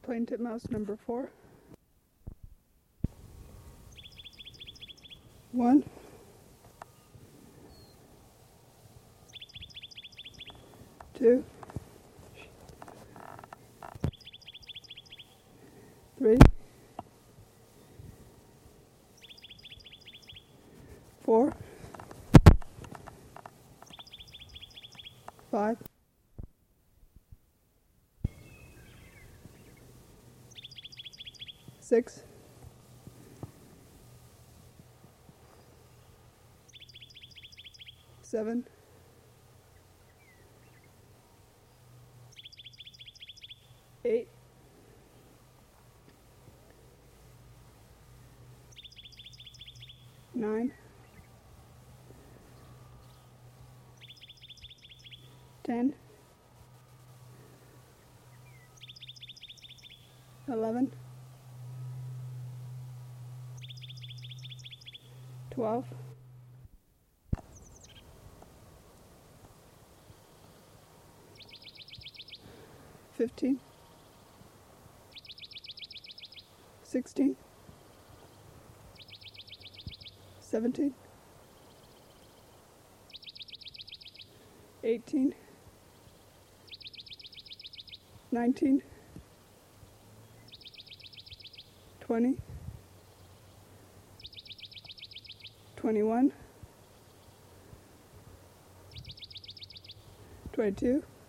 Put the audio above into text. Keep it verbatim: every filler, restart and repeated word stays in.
Plain titmouse number four. One. Two. Three. Four. Five. Six. Seven. Eight. Nine. Ten. Eleven. Twelve. Fifteen. Sixteen. Seventeen. Eighteen. Nineteen. Twenty. Twenty-one. Twenty-two.